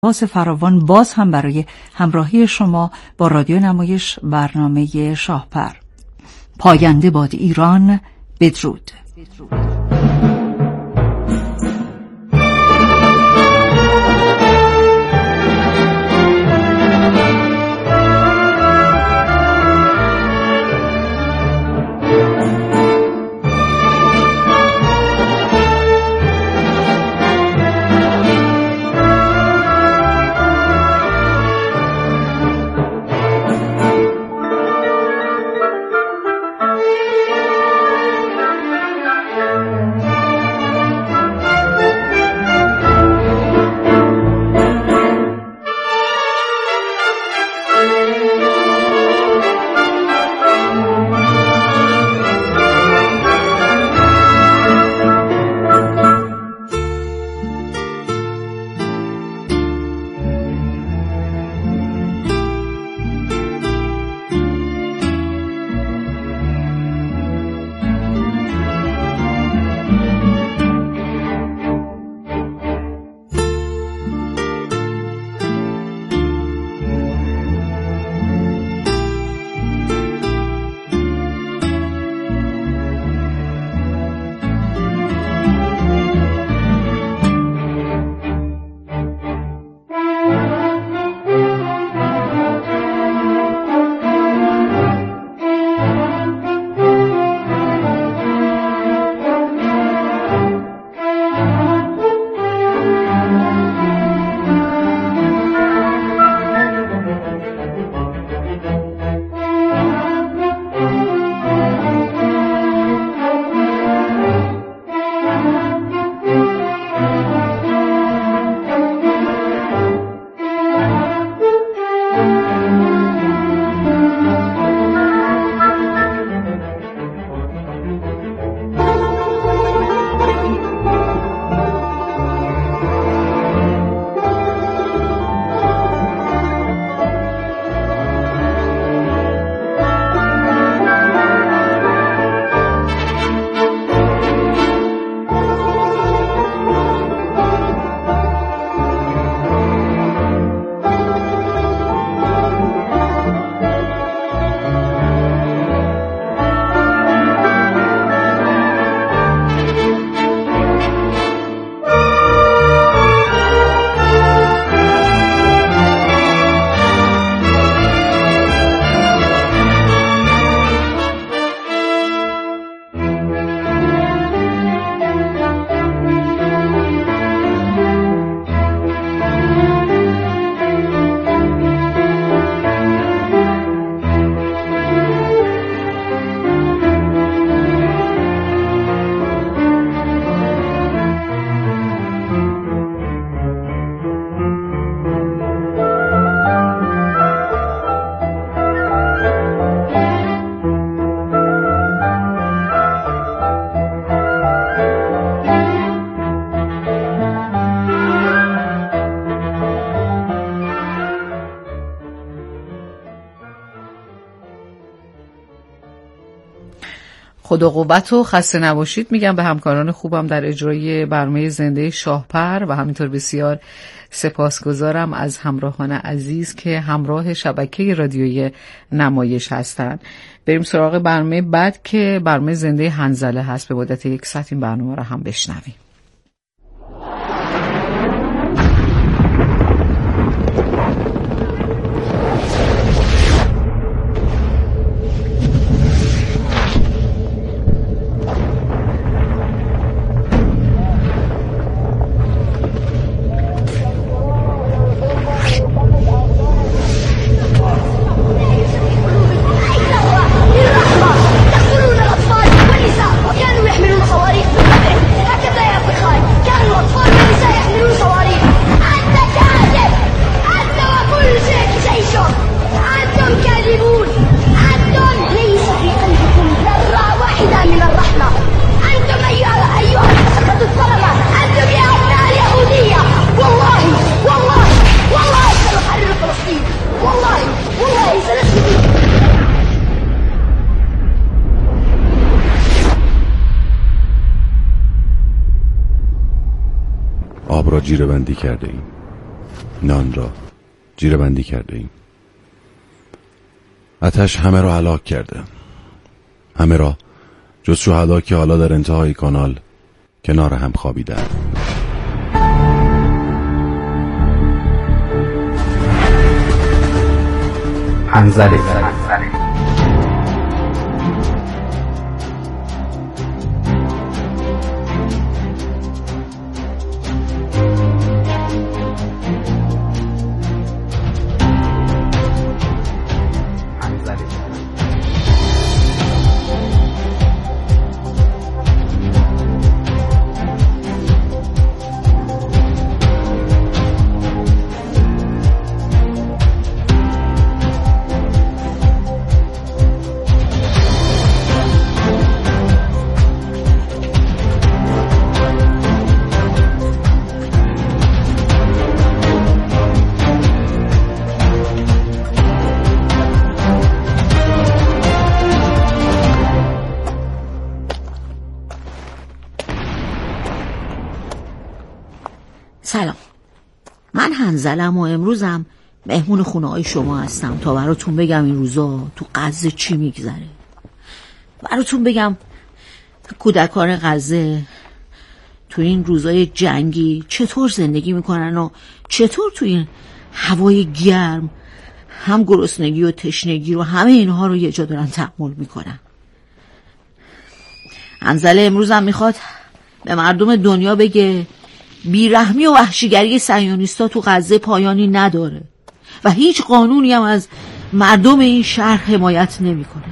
باز فراوان باز هم برای همراهی شما با رادیو نمایش برنامه شاهپر. پاینده باد ایران. بدرود. خدا قوت و خسته نباشید میگم به همکاران خوبم در اجرای برنامه زنده شاهپر و همینطور بسیار سپاسگزارم از همراهان عزیز که همراه شبکه رادیویی نمایش هستند. بریم سراغ برنامه بعد که برنامه زنده حنظله هست. به مدت 1 ساعت این برنامه رو هم بشنویم. آب را جیره بندی کرده ایم. نان را جیره بندی کرده ایم. آتش همه را هلاک کرده، همه را جز شهدا که حالا در انتهای کانال کنار هم خوابیدند. حنظله سلام، من حنظلم و امروزم مهمون خونه های شما هستم تا براتون بگم این روزا تو غزه چی میگذره. براتون بگم کودکان غزه تو این روزای جنگی چطور زندگی میکنن و چطور تو این هوای گرم هم گرسنگی و تشنگی رو همه اینها رو یه جا دارن تحمل میکنن. حنظله امروزم میخواد به مردم دنیا بگه بیرحمی و وحشیگری صهیونیست‌ها تو غزه پایانی نداره و هیچ قانونی هم از مردم این شهر حمایت نمیکنه.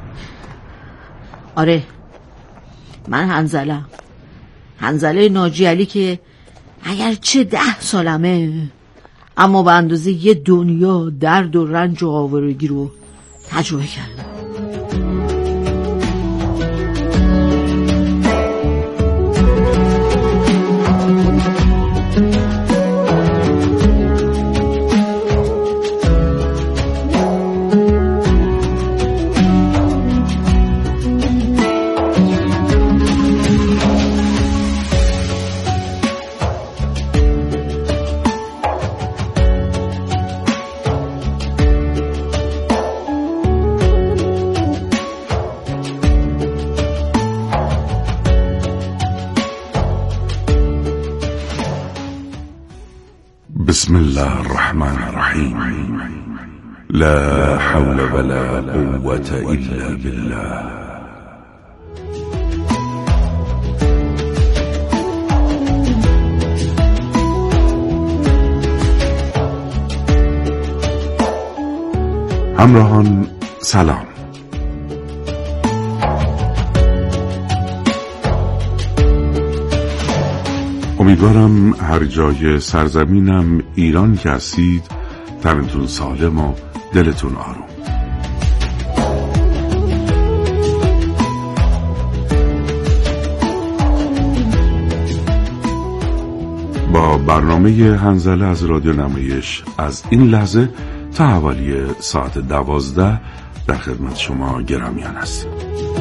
آره، من حنظله ناجی علی که اگر چه 10 سالمه اما به اندازه یه دنیا درد و رنج و آوارگی رو تجربه کردم. بسم الله الرحمن الرحیم. لا حول ولا قوة الا بالله. همراهان سلام. امیدوارم هر جای سرزمینم ایران که هستید تنتون سالم و دلتون آروم. با برنامه حنظله از رادیو نمایش از این لحظه تا حوالی ساعت 12 در خدمت شما گرامیان هستیم.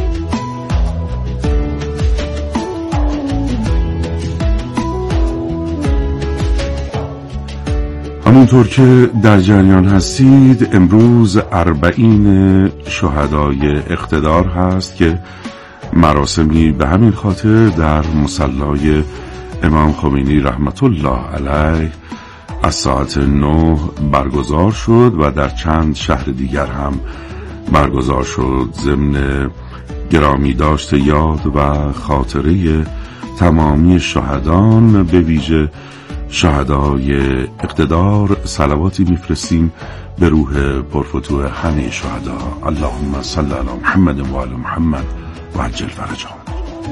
همونطور که در جریان هستید امروز 40 شهدای اقتدار هست که مراسمی به همین خاطر در مصلی امام خمینی رحمت الله علیه از ساعت 9 برگزار شد و در چند شهر دیگر هم برگزار شد. ضمن گرامی داشت یاد و خاطره تمامی شهدان به ویژه شهدای اقتدار صلواتی میفرستیم به روح پرفتوح همه شهدا. اللهم صل علی محمد و آل محمد و عجل فرجهم.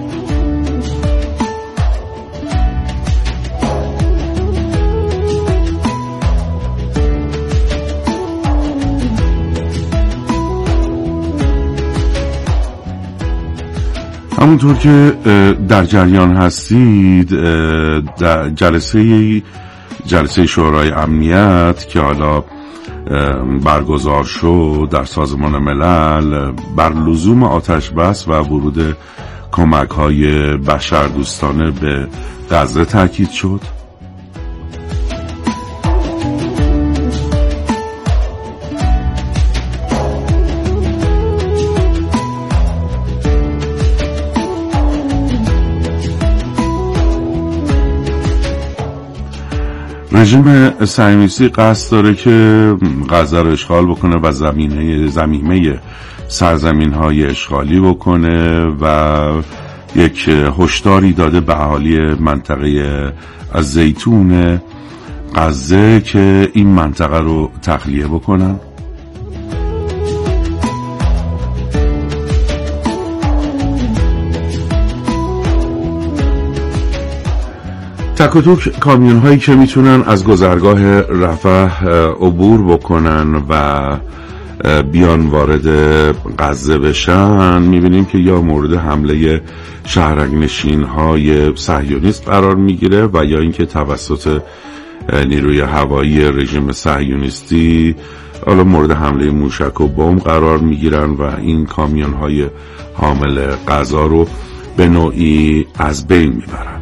همونطور که در جریان هستید در جلسه شورای امنیت که حالا برگزار شد در سازمان ملل بر لزوم آتش بس و ورود کمک‌های بشردوستانه به غزه تاکید شد. رژیم صهیونیستی قصد داره که غزه رو اشغال بکنه و زمینه سرزمین‌های اشغالی بکنه و یک هشداری داده به اهالی منطقه از زیتون غزه که این منطقه رو تخلیه بکنن. تک و توک کامیون هایی که میتونن از گذرگاه رفح عبور بکنن و بیان وارد غزه بشن، میبینیم که یا مورد حمله شهرک نشین های صهیونیست قرار میگیره و یا اینکه توسط نیروی هوایی رژیم صهیونیستی حالا مورد حمله موشک و بمب قرار میگیرن و این کامیون های حامل غذا رو به نوعی از بین میبرن.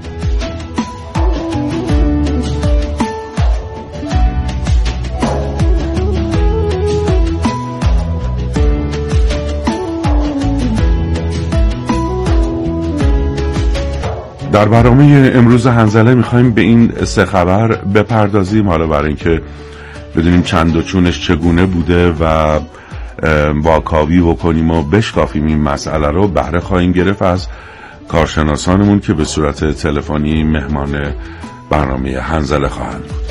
در برنامه امروز هنزله میخوایم به این سه خبر بپردازیم، حالا برای اینکه بدونیم چند و چونش چگونه بوده و واکاوی بکنیم و بشکافیم این مسئله رو. بهره خواهیم گرفت از کارشناسانمون که به صورت تلفنی مهمان برنامه هنزله خواهند بود.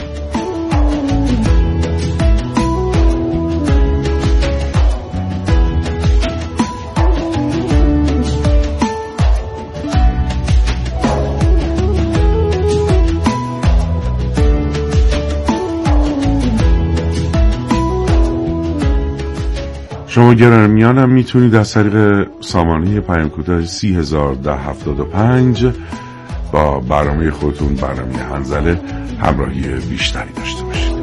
شما گرامیان هم میتونید از طریق سامانه پیام کوتاه 301075 با برنامه خودتون، برنامه هنزله، همراهی بیشتری داشته باشید.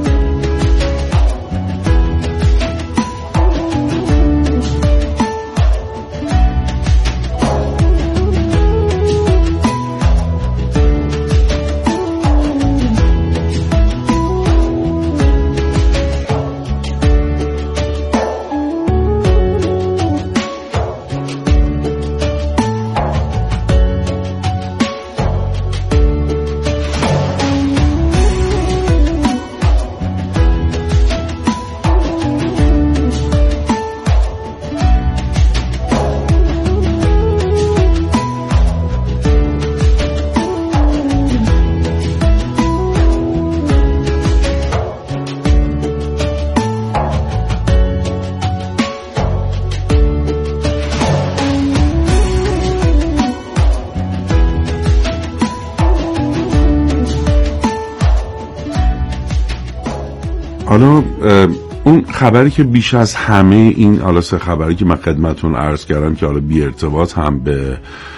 حالا اون خبری که بیش از همه این حالا سه خبری که من خدمتون عرض کردم که حالا بی ارتباط هم به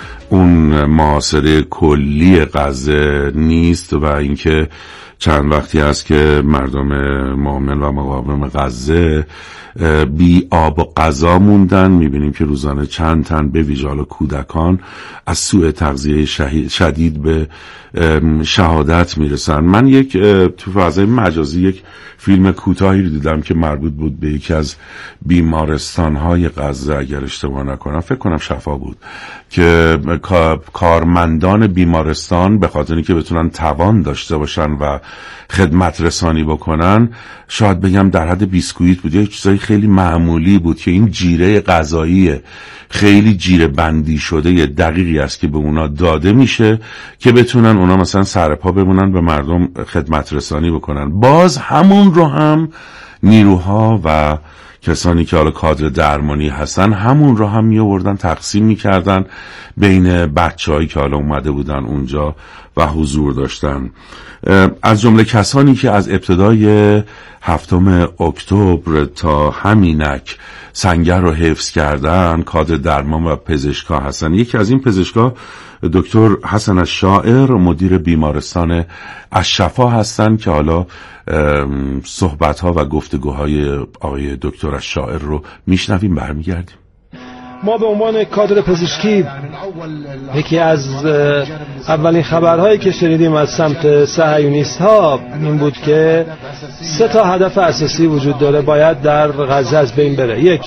اون محاصره کلی غزه نیست و اینکه چند وقتی هست که مردم مؤمن و مقاوم غزه بی آب و غذا موندن. میبینیم که روزانه چند تن به ویژه کودکان از سوء تغذیه شدید به شهادت میرسن. من تو فضای مجازی یک فیلم کوتاهی رو دیدم که مربوط بود به یکی از بیمارستان‌های غزه، اگر اشتباه نکنم فکر کنم شفا بود، که کارمندان بیمارستان به خاطر اینکه بتونن توان داشته باشن و خدمت رسانی بکنن، شاید بگم در حد بیسکویت بود، یه چیزای خیلی معمولی بود که این جیره غذایی خیلی جیره بندی شده یه دقیقی است که به اونا داده میشه که بتونن اونا مثلا سرپا بمونن به مردم خدمت رسانی بکنن. باز همون رو هم نیروها و کسانی که حالا کادر درمانی هستن همون رو هم میآوردن تقسیم میکردن بین بچه‌هایی که حالا اومده بودن اونجا و حضور داشتن. از جمله کسانی که از ابتدای 7 اکتبر تا همینک سنگر رو حفظ کردن کادر درمان و پزشکا هستن. یکی از این پزشکا دکتر حسن الشاعر، مدیر بیمارستان الشفا هستن که حالا صحبت‌ها و گفتگوهای آقای دکتر الشاعر رو میشنویم. برمیگردیم. ما به عنوان کادر پزشکی یکی از اولین خبرهایی که شنیدیم از سمت صهیونیست‌ها این بود که 3 هدف اساسی وجود داره باید در غزه از بین بره: 1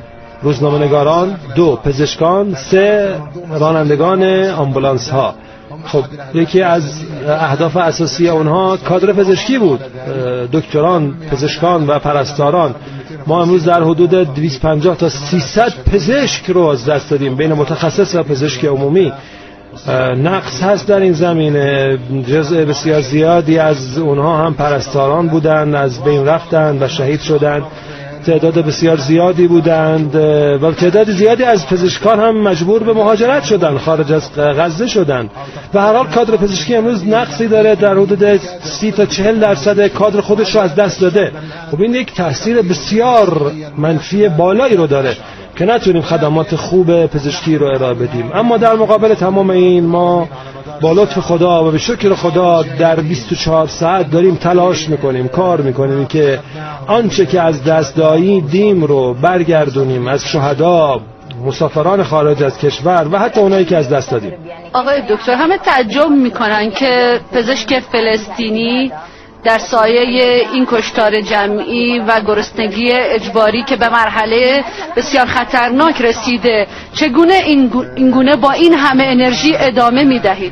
روزنامه‌نگاران، 2 پزشکان، 3 رانندگان آمبولانس ها. خب یکی از اهداف اساسی اونها کادر پزشکی بود، دکتران، پزشکان و پرستاران. ما امروز در حدود 250 تا 300 پزشک رو از دست دادیم بین متخصص و پزشک عمومی. نقص هست در این زمینه. جزء بسیار زیادی از اونها هم پرستاران بودند، از بین رفتند و شهید شدند. تعداد بسیار زیادی بودند و تعداد زیادی از پزشکان هم مجبور به مهاجرت شدند، خارج از غزه شدند. و هر حال کادر پزشکی امروز نقصی داره، در حدود 30 تا 40% کادر خودش رو از دست داده. خب این یک تاثیر بسیار منفی بالایی رو داره که نتونیم خدمات خوب پزشکی رو ارائه بدیم. اما در مقابل تمام این ما با لطف خدا و به شکر خدا در 24 ساعت داریم تلاش میکنیم، کار میکنیم که آنچه که از دست دادیم رو برگردونیم از شهدا، مسافران خارج از کشور و حتی اونایی که از دست دادیم. آقای دکتر، همه تعجب میکنن که پزشک فلسطینی در سایه این کشتار جمعی و گرسنگی اجباری که به مرحله بسیار خطرناک رسیده، چگونه اینگونه با این همه انرژی ادامه میدهید؟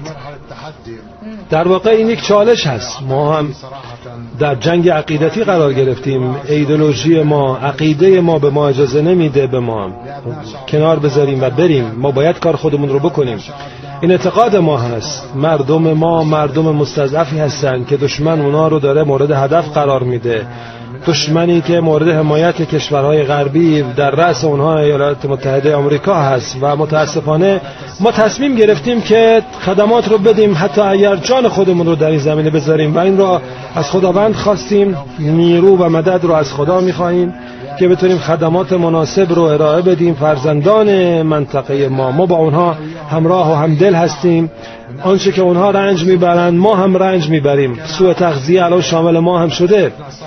در واقع این یک چالش هست. ما هم در جنگ عقیدتی قرار گرفتیم. ایدئولوژی ما، عقیده ما به ما اجازه نمیده به ما کنار بذاریم و بریم. ما باید کار خودمون رو بکنیم. این اعتقاد ما هست. مردم ما مردم مستضعفی هستن که دشمن اونا رو داره مورد هدف قرار میده. دشمنی که مورد حمایت کشورهای غربی در رأس اونها ایالات متحده آمریکا هست و متاسفانه ما تصمیم گرفتیم که خدمات رو بدیم، حتی اگر جان خودمون رو در این زمینه بذاریم و این رو از خداوند خواستیم. نیرو و مدد رو از خدا می‌خوایم که بتونیم خدمات مناسب رو ارائه بدیم. فرزندان منطقه ما با اونها همراه و همدل هستیم. آنچه که اونها رنج میبرند ما هم رنج میبریم. سوء تغذیه الان شامل ما هم شده،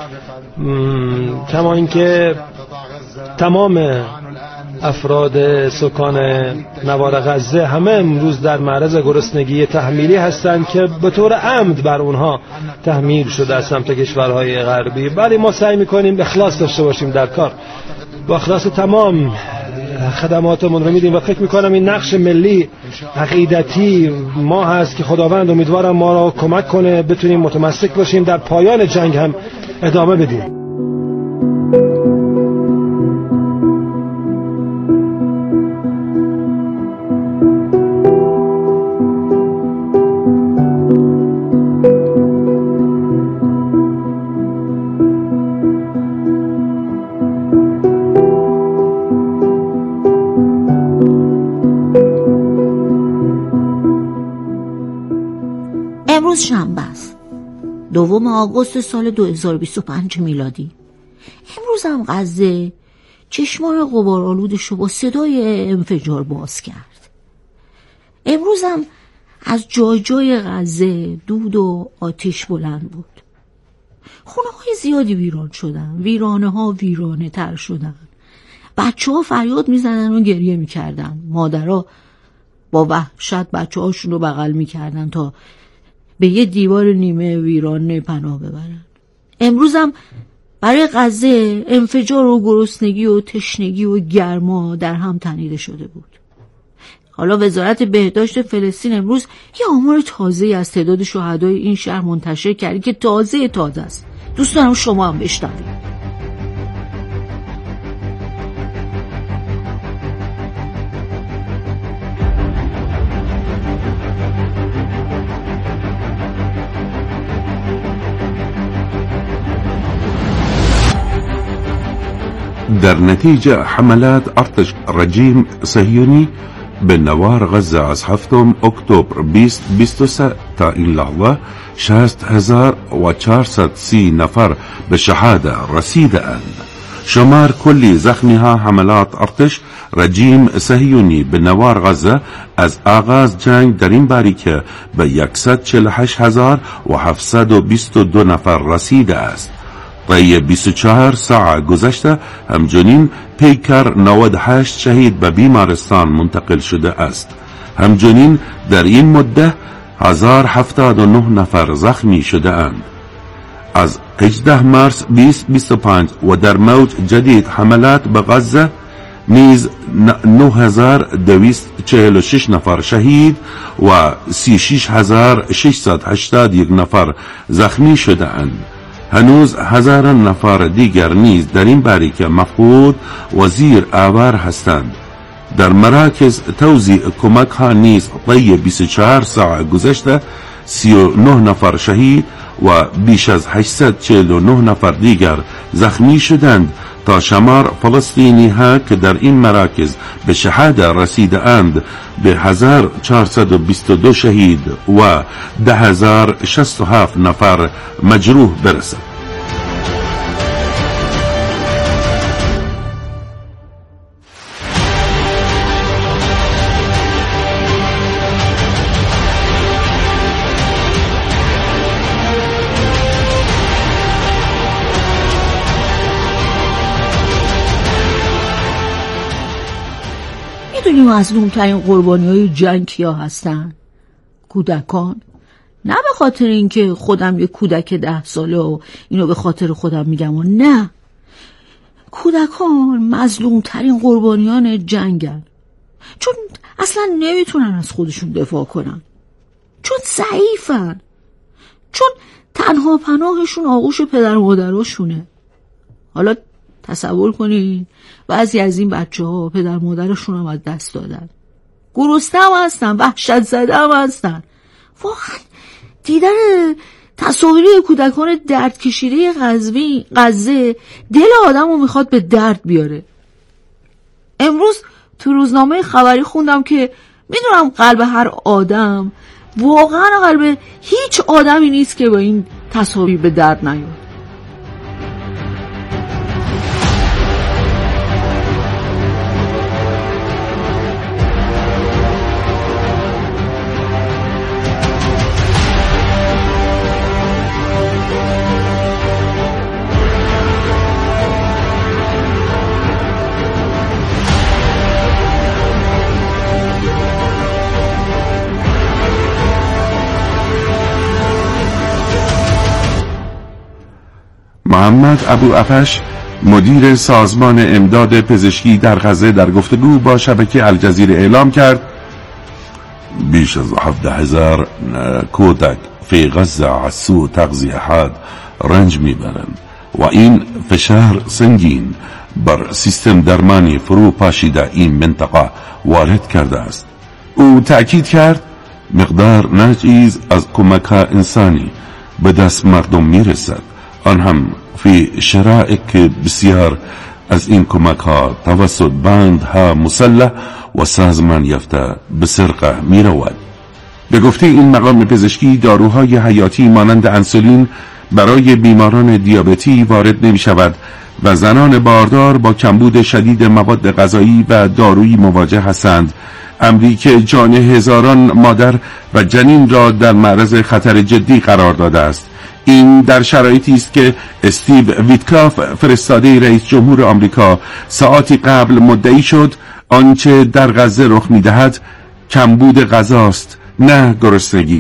کما اینکه تمام افراد سکان نوار غزه همه امروز در معرض گرسنگی تحمیلی هستند که به طور عمد بر اونها تحمیل شده از سمت کشورهای غربی. ولی ما سعی میکنیم اخلاص داشته باشیم در کار، با اخلاص تمام خدماتمون رو میدیم و فکر میکنم این نقش ملی عقیدتی ما هست که خداوند امیدوارم ما را کمک کنه بتونیم متمسک باشیم، در پایان جنگ هم ادامه بدیم. امروز شنبه است، 2 آگوست سال 2025 میلادی. امروز هم غزه چشمان غبارآلودش رو با صدای انفجار باز کرد. امروز هم از جای جای غزه دود و آتش بلند بود. خونه های زیادی ویران شدن، ویرانه ها ویرانه تر شدن. بچه ها فریاد میزنن و گریه میکردن. مادرها با وحشت بچه هاشون رو بغل میکردن تا به یه دیوار نیمه ویرانه پناه ببرن. امروز هم برای غزه انفجار و گرسنگی و تشنگی و گرما در هم تنیده شده بود. حالا وزارت بهداشت فلسطین امروز یه آمار تازه از تعداد شهدای این شهر منتشر کرد که تازه است. دوست دارم شما هم بشنوید. در نتیجة حملات أرتش رجيم صهيوني بالنوار غزة از 7 أكتوبر 2023 تا این لحظه 6430 نفر به شهاده رسیدند. شمار کلی زخمیها حملات ارتش رجیم صهیونی به نوار غزه از آغاز جنگ در این باریکه به 148722 نفر رسیده است. طی 24 ساعه گذشته همچنین پیکر 98 شهید به بیمارستان منتقل شده است. همچنین در این مدت 1079 نفر زخمی شده اند. از 18 مارس 2025 و در موج جدید حملات به غزه نیز 9246 نفر شهید و 36681 نفر زخمی شده اند. هنوز هزاران نفر دیگر نیز در این باریکه مفقود و زیر آوار هستند. در مراکز توزیع کمک ها نیز طی 24 ساعت گذشته 39 نفر شهید و بیش از 849 نفر دیگر زخمی شدند تا شمار فلسطینی ها که در این مراکز به شهادت رسیده اند به 1422 شهید و 10067 نفر مجروح برسد. میدونیم مظلوم‌ترین قربانی‌های جنگ کیا هستن؟ کودکان. نه به خاطر اینکه خودم یه کودک 10 ساله و اینو به خاطر خودم میگم و نه، کودکان مظلوم‌ترین قربانیان جنگن، چون اصلا نمیتونن از خودشون دفاع کنن، چون ضعیفن، چون تنها پناهشون آغوش پدر و مادرشونه. حالا تصور کنین بعضی از این بچه‌ها پدر مادرشون هم از دست دادن، گرسنه هم هستن، وحشت زده هم هستن. واقعا دیدن تصاویر کودکان درد کشیده غزه دل آدمو میخواد به درد بیاره. امروز تو روزنامه خبری خوندم که میدونم قلب هر آدم واقعا قلب هیچ آدمی نیست که با این تصاویر به درد نیاد. محمد ابوعفش مدیر سازمان امداد پزشکی در غزه در گفتگو با شبکه الجزیره اعلام کرد بیش از 17,000 کودک فی غزه از سوء تغذیه حاد رنج میبرند و این فشار سنگین بر سیستم درمانی فرو پاشیده این منطقه وارد کرده است. او تأکید کرد مقدار ناچیز از کمک انسانی به دست مردم میرسد، آن هم فی شرایط که بسیار از این کمک ها توسط بندها مسلح و سازمان یافته به سرقه می رود. به گفته این مقام پزشکی داروهای حیاتی مانند انسولین برای بیماران دیابتی وارد نمی شود و زنان باردار با کمبود شدید مواد غذایی و دارویی مواجه هستند، امری که جان هزاران مادر و جنین را در معرض خطر جدی قرار داده است. این در شرایطی است که استیو ویتکاف فرستاده رئیس جمهور آمریکا ساعاتی قبل مدعی شد آنچه در غزه رخ می‌دهد کمبود غذاست نه گرسنگی.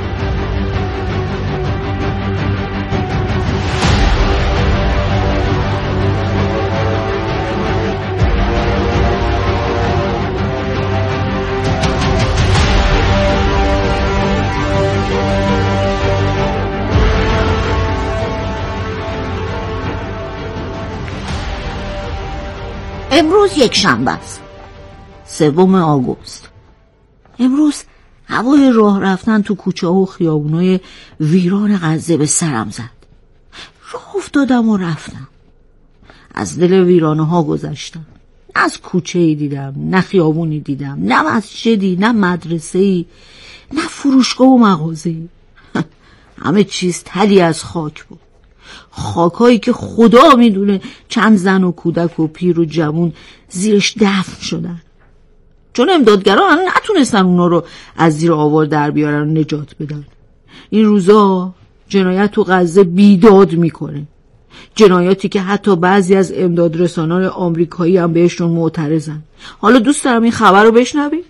امروز یک شنبه است، 3 آگوست. امروز هوای راه رفتن تو کوچه و خیابونای ویران غزه به سرم زد. راه افتادم و رفتم، از دل ویرانه ها گذشتم. نه از کوچه‌ای دیدم، نه خیابونی دیدم، نه مسجدی، نه مدرسه‌ای، نه فروشگاه و مغازه‌ای. همه چیز تلی از خاک بود، خاکایی که خدا میدونه چند زن و کودک و پیر و جوون زیرش دفن شدن، چون امدادگران نتونستن اونا رو از زیر آوار در بیارن و نجات بدن. این روزا جنایت تو غزه بیداد میکنه، جنایاتی که حتی بعضی از امدادرسانان آمریکایی هم بهشون معترضن. حالا دوست دارم این خبر رو بشنوی؟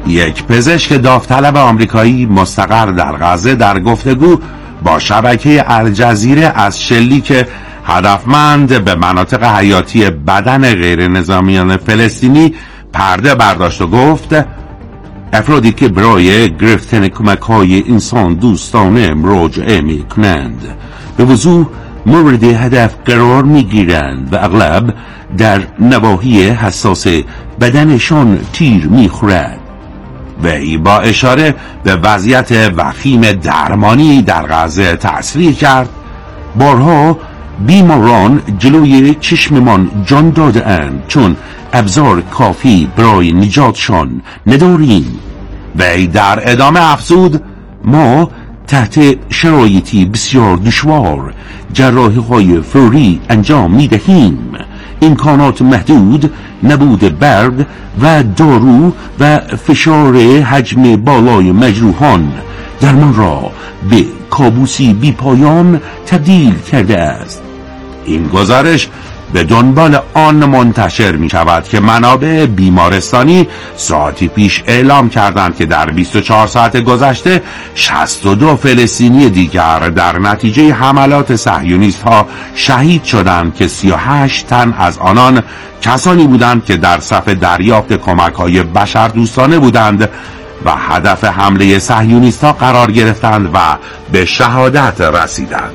یک پزشک داوطلب آمریکایی مستقر در غزه در گفتگو با شبکه الجزیره از شلیک هدفمند به مناطق حیاتی بدن غیر نظامیان فلسطینی پرده برداشت و گفت افرادی که برای گرفتن کمک‌های انسان دوستانه مراجعه می‌کنند به وضوح مورد هدف قرار می‌گیرند و اغلب در نواحی حساس بدنشان تیر می‌خورد. وی با اشاره به وضعیت وخیم درمانی در غزه تصریح کرد بارها بیماران جلوی چشممان جان داده اند چون ابزار کافی برای نجاتشان نداریم. وی در ادامه افزود ما تحت شرایطی بسیار دشوار جراحی‌های فوری انجام می‌دهیم. امکانات محدود، نبود برق و دارو و فشار حجم بالای مجروحان درمان را به کابوسی بی پایان تبدیل کرده است. این گزارش به دنبال آن منتشر می شود که منابع بیمارستانی ساعتی پیش اعلام کردند که در 24 ساعت گذشته 62 فلسطینی دیگر در نتیجه حملات صهیونیست ها شهید شدند که 38 تن از آنان کسانی بودند که در صف دریافت کمک های بشردوستانه بودند و هدف حمله صهیونیست ها قرار گرفتند و به شهادت رسیدند.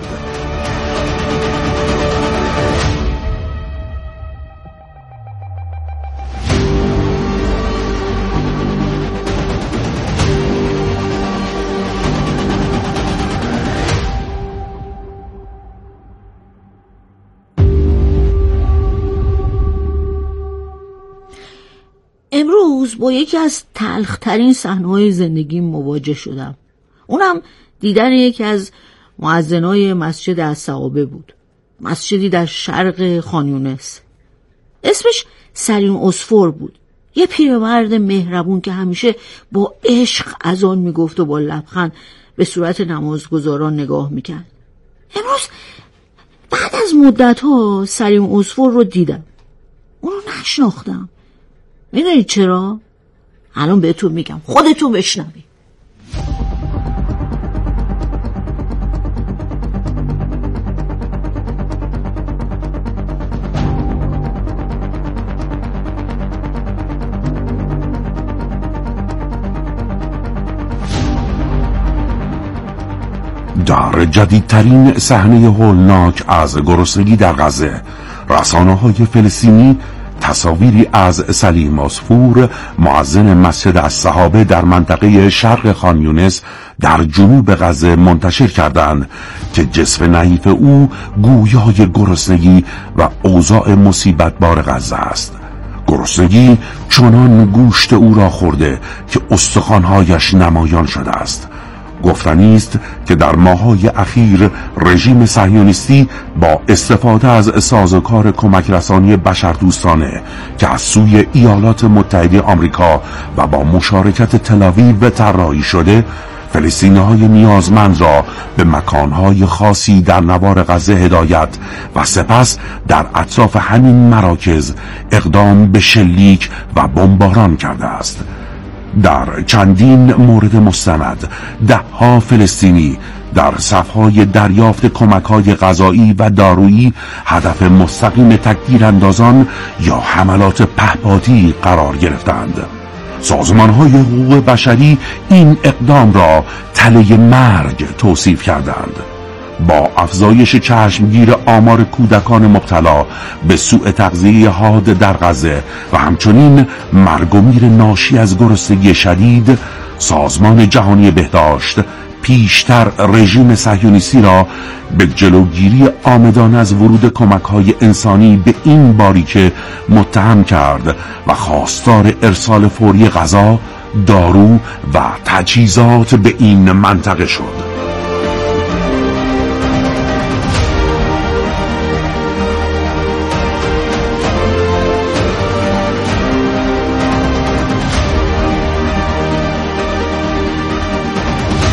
امروز با یکی از تلخ‌ترین صحنه‌های زندگیم مواجه شدم. اونم دیدن یکی از مؤذنای مسجد الصحابه بود. مسجدی در شرق خان یونس. اسمش سلیم عصفور بود. یه پیرمرد مهربون که همیشه با عشق اذان میگفت و با لبخند به صورت نمازگزاران نگاه میکرد. امروز بعد از مدت‌ها سلیم عصفور رو دیدم. اونو نشناختم. میدونید چرا؟ الان بهتون میگم، خودتون بشنوید. در جدیدترین صحنه هولناک از گرسنگی در غزه، رسانه‌های فلسطینی تصاویری از سلیم عصفور مؤذن مسجد الصحابه در منطقه شرق خان یونس در جنوب غزه منتشر کردند که جسم نحیف او گویای گرسنگی و اوضاع مصیبت بار غزه است. گرسنگی چنان گوشت او را خورده که استخوان‌هایش نمایان شده است. گفتنی است که در ماه‌های اخیر رژیم صهیونیستی با استفاده از سازوکار کمک رسانی بشردوستانه که از سوی ایالات متحده آمریکا و با مشارکت تل‌آویو طراحی شده، فلسطینی‌های نیازمند را به مکان‌های خاصی در نوار غزه هدایت و سپس در اطراف همین مراکز اقدام به شلیک و بمباران کرده است. در چندین مورد مستند ده‌ها فلسطینی در صف‌های دریافت کمک‌های غذایی و دارویی هدف مستقیم تکدیراندازان یا حملات پهپادی قرار گرفتند. سازمان‌های حقوق بشری این اقدام را تله مرگ توصیف کردند. با افزایش چشمگیر آمار کودکان مبتلا به سوء تغذیه حاد در غزه و همچنین مرگ و میر ناشی از گرسنگی شدید، سازمان جهانی بهداشت پیشتر رژیم صهیونیستی را به جلوگیری عامدانه از ورود کمک‌های انسانی به این باریکه متهم کرد و خواستار ارسال فوری غذا، دارو و تجهیزات به این منطقه شد.